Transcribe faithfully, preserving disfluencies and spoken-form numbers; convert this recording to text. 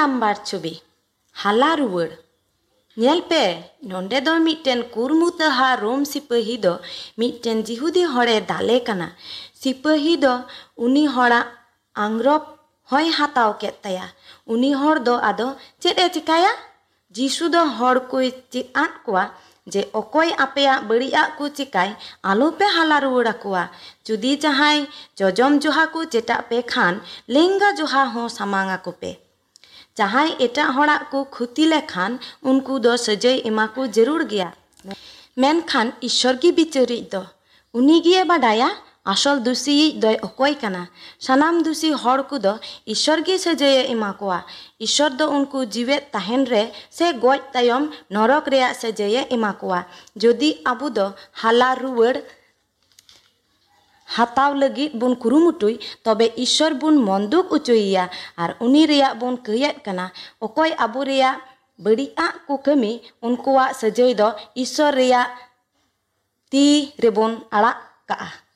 Number छवि हाला रुवाड़ nail पे नोंडे दो मिट्टन कुरमुतहा रोम सिपाही दो मिट्टन जिहुदी हड़े दाले कना। सिपाही दो उनी हड़ा आंग्रब हय हाताव केत ताया। उनी हड़ दो आदो चेद ए चिकाया जीसु दो हड़ को चेद आद कोआ जे अकोय आपेया बड़िया को चिकाय आलो पे हाला रुवाड़ आकोआ। जुदी जहाय जजम जोहा को जेटा पे खान लेंगा जोहा हो सामांगा को पे। जहां एटा हड़ा को खुती लेखान उनको दो सजाय एमा को जरूर गया। मेनखान ईश्वर की बिचारी दो उनी गिए बाडाया आसल दुसी दो अकोय कना। सानाम दुसी हड़ को दो ईश्वर की सजाय एमा कोआ। ईश्वर दो उनको जीवेत ताहेन रे से गोज तायम नरक रे सजाय एमा कोआ। जदि आबो दो हाला रुवाड़ हाताव लगित बुन कुरुमुटुई तबे ईश्वर बुन मंदुक उचुइया और उनी रेया बुन कयत कना। अकोय आबो रेया बड़िया को कमी उनकुआ सजाय दो ईश्वर रेया ती रेबुन आड़ा काआ।